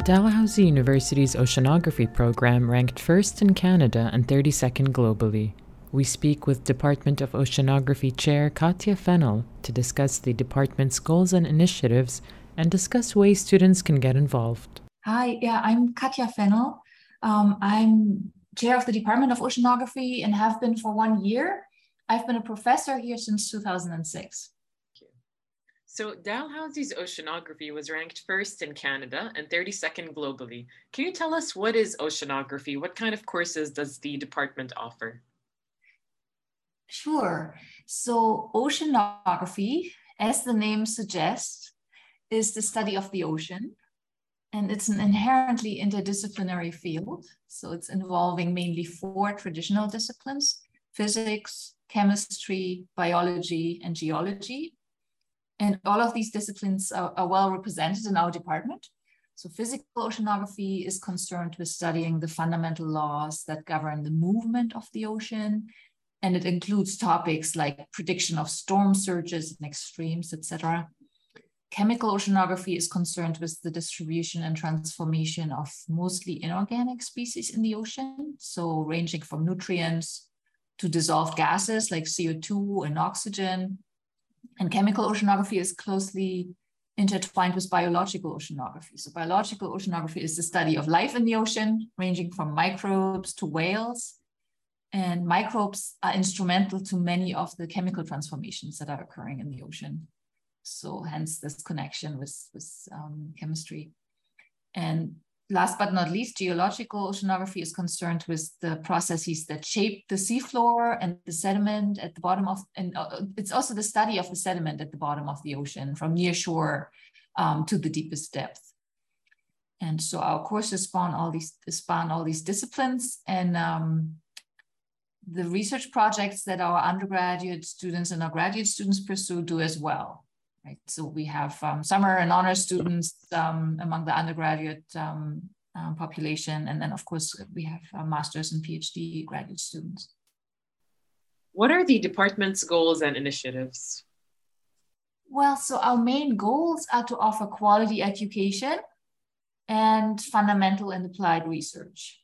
Dalhousie University's oceanography program ranked first in Canada and 32nd globally. We speak with Department of Oceanography Chair Katja Fennell to discuss the department's goals and initiatives and discuss ways students can get involved. Hi, I'm Katja Fennell. I'm chair of the Department of Oceanography and have been for 1 year. I've been a professor here since 2006. So Dalhousie's oceanography was ranked first in Canada and 32nd globally. Can you tell us what is oceanography? What kind of courses does the department offer? Sure. So oceanography, as the name suggests, is the study of the ocean. And it's an inherently interdisciplinary field. So it's involving mainly 4 traditional disciplines: physics, chemistry, biology, and geology. And all of these disciplines are well represented in our department. So physical oceanography is concerned with studying the fundamental laws that govern the movement of the ocean. And it includes topics like prediction of storm surges and extremes, etc. Chemical oceanography is concerned with the distribution and transformation of mostly inorganic species in the ocean. So ranging from nutrients to dissolved gases like CO2 and oxygen. And chemical oceanography is closely intertwined with biological oceanography. So biological oceanography is the study of life in the ocean, ranging from microbes to whales. And microbes are instrumental to many of the chemical transformations that are occurring in the ocean. So hence this connection with chemistry. And last but not least, geological oceanography is concerned with the processes that shape the seafloor and the sediment at the bottom of, and it's also the study of the sediment at the bottom of the ocean from near shore to the deepest depth. And so our courses span all these disciplines, and the research projects that our undergraduate students and our graduate students pursue do as well. Right. So we have summer and honor students among the undergraduate population. And then, of course, we have master's and PhD graduate students. What are the department's goals and initiatives? Well, so our main goals are to offer quality education and fundamental and applied research.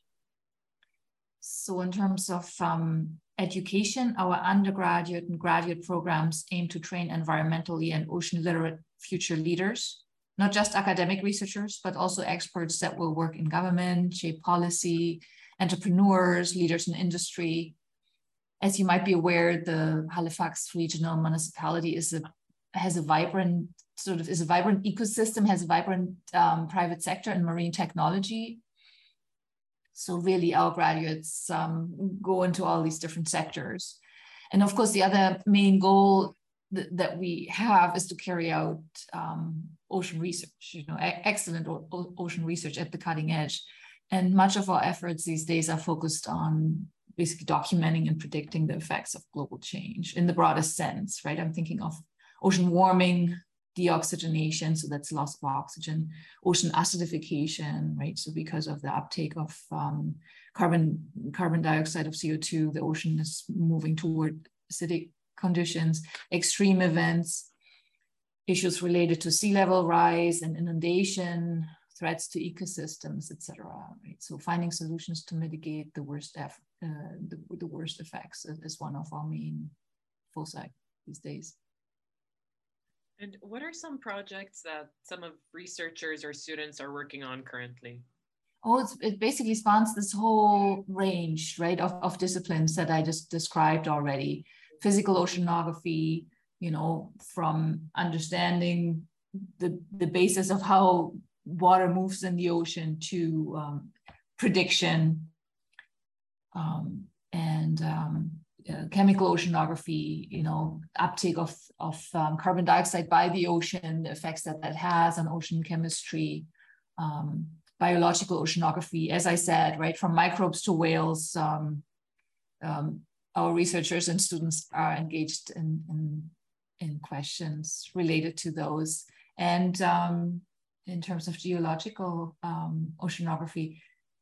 So in terms of education, our undergraduate and graduate programs aim to train environmentally and ocean literate future leaders, not just academic researchers, but also experts that will work in government, shape policy, entrepreneurs, leaders in industry. As you might be aware, the Halifax Regional Municipality has a vibrant ecosystem, has a vibrant private sector in marine technology. So really our graduates go into all these different sectors. And of course, the other main goal that we have is to carry out ocean research, excellent ocean research at the cutting edge. And much of our efforts these days are focused on basically documenting and predicting the effects of global change in the broadest sense, right? I'm thinking of ocean warming, deoxygenation, so that's loss of oxygen, ocean acidification, right? So because of the uptake of carbon dioxide of CO2, the ocean is moving toward acidic conditions, extreme events, issues related to sea level rise and inundation, threats to ecosystems, etc. Right? So finding solutions to mitigate the worst effects is one of our main foci these days. And what are some projects that some of researchers or students are working on currently? Oh, it basically spans this whole range, right, of disciplines that I just described already. Physical oceanography, from understanding the basis of how water moves in the ocean to prediction and chemical oceanography, uptake of carbon dioxide by the ocean, the effects that has on ocean chemistry, biological oceanography, as I said, right, from microbes to whales. Our researchers and students are engaged in questions related to those. And in terms of geological oceanography,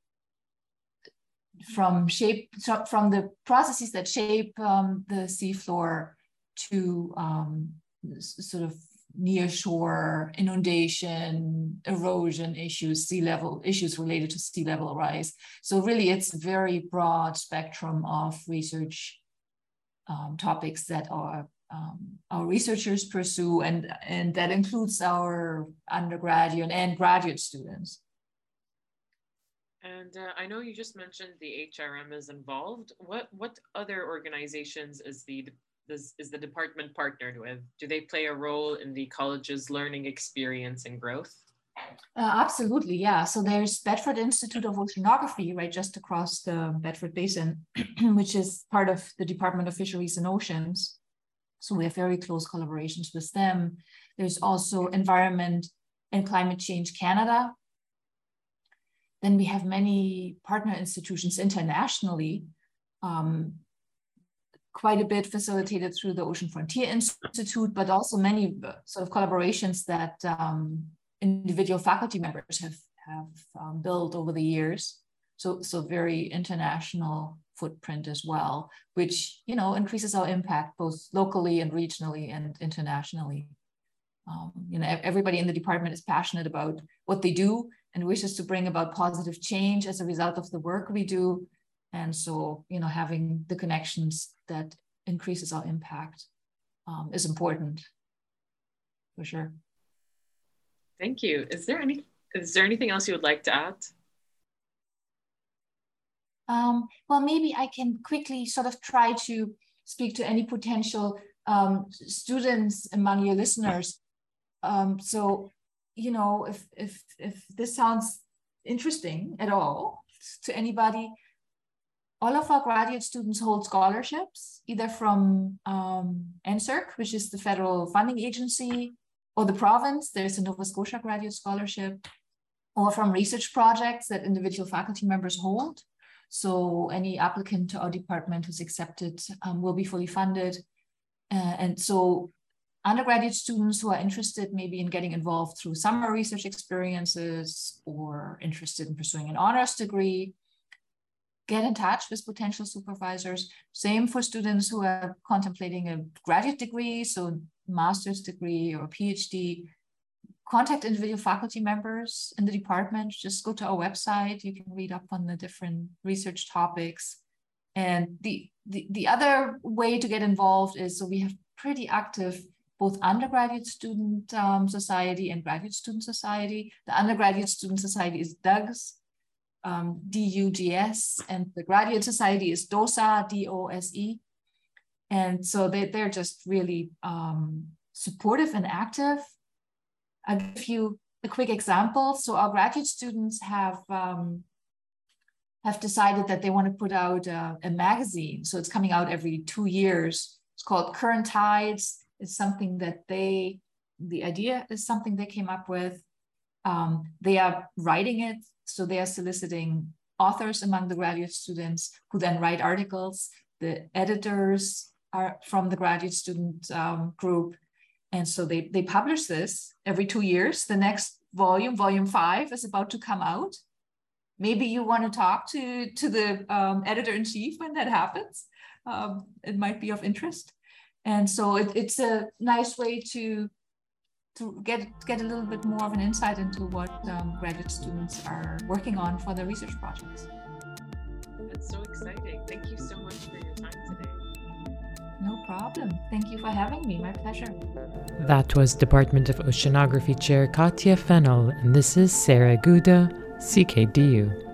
from the processes that shape the seafloor to sort of nearshore inundation, erosion issues, sea level issues related to sea level rise. So really, it's a very broad spectrum of research topics that our researchers pursue, and that includes our undergraduate and graduate students. And I know you just mentioned the HRM is involved. What other organizations is the department partnered with? Do they play a role in the college's learning experience and growth? Absolutely, yeah. So there's Bedford Institute of Oceanography, right, just across the Bedford Basin, which is part of the Department of Fisheries and Oceans. So we have very close collaborations with them. There's also Environment and Climate Change Canada. Then we have many partner institutions internationally, quite a bit facilitated through the Ocean Frontier Institute, but also many sort of collaborations that individual faculty members have built over the years. So very international footprint as well, which, you know, increases our impact both locally and regionally and internationally. You know, everybody in the department is passionate about what they do and wishes to bring about positive change as a result of the work we do. And so, you know, having the connections that increases our impact is important, for sure. Thank you. Is there anything else you would like to add? Well, maybe I can quickly sort of try to speak to any potential students among your listeners. So, you know, if this sounds interesting at all to anybody, all of our graduate students hold scholarships, either from NSERC, which is the federal funding agency, or the province. There's a Nova Scotia Graduate Scholarship, or from research projects that individual faculty members hold. So any applicant to our department who's accepted will be fully funded. And so undergraduate students who are interested maybe in getting involved through summer research experiences or interested in pursuing an honors degree, get in touch with potential supervisors. Same for students who are contemplating a graduate degree, so master's degree or PhD. Contact individual faculty members in the department. Just go to our website. You can read up on the different research topics. And the other way to get involved is, so we have pretty active both undergraduate student society and graduate student society. The undergraduate student society is DUGS, DUGS, and the graduate society is DOSA, DOSE. And so they're just really supportive and active. I'll give you a quick example. So our graduate students have decided that they want to put out a magazine. So it's coming out every 2 years. It's called Current Tides. It's something that the idea is something they came up with. They are writing it. So they are soliciting authors among the graduate students who then write articles. The editors are from the graduate student group. And so they publish this every 2 years. The next volume, volume 5, is about to come out. Maybe you want to talk to the editor-in-chief when that happens. It might be of interest. And so it's a nice way to get a little bit more of an insight into what graduate students are working on for their research projects. That's so exciting. Thank you so much for your time today. No problem. Thank you for having me. My pleasure. That was Department of Oceanography Chair Katja Fennell, and this is Sarah Guda, CKDU.